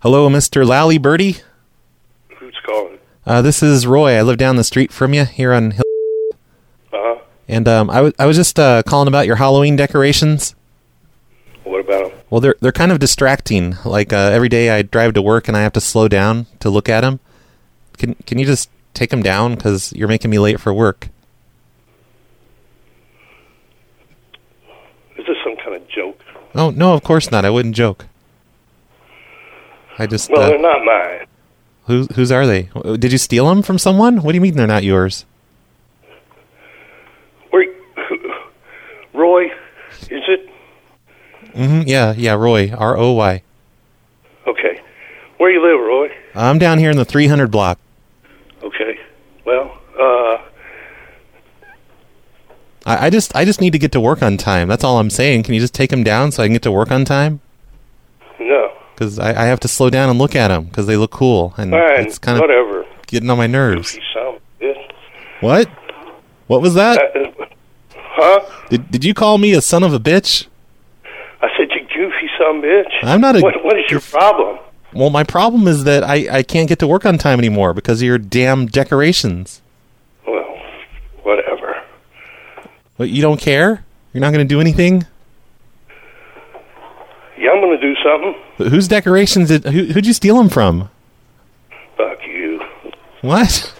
Hello, Mr. Lally Birdie. Who's calling? This is Roy. I live down the street from you here on Hill. Uh-huh. And I was just calling about your Halloween decorations. What about them? Well, they're kind of distracting. Like every day I drive to work and I have to slow down to look at them. Can you just take them down because you're making me late for work? Is this some kind of joke? Oh no, of course not. I wouldn't joke. I just Well, they're not mine. Whose are they? Did you steal them from someone? What do you mean they're not yours? Roy, is it? Mm-hmm. Yeah, Roy. R-O-Y. Okay. Where you live, Roy? I'm down here in the 300 block. Okay. Well, I just need to get to work on time. That's all I'm saying. Can you just take them down so I can get to work on time? No. Because I have to slow down and look at them because they look cool. And fine, it's kind of whatever. Getting on my nerves. You sound bitch. What? What was that? Huh? Did you call me a son of a bitch? I said, you goofy son of a bitch. I'm not a... What is your problem? Well, my problem is that I can't get to work on time anymore because of your damn decorations. Well, whatever. What, you don't care? You're not going to do anything? Yeah, I'm going to do something. But whose decorations who'd you steal them from? Fuck you. What?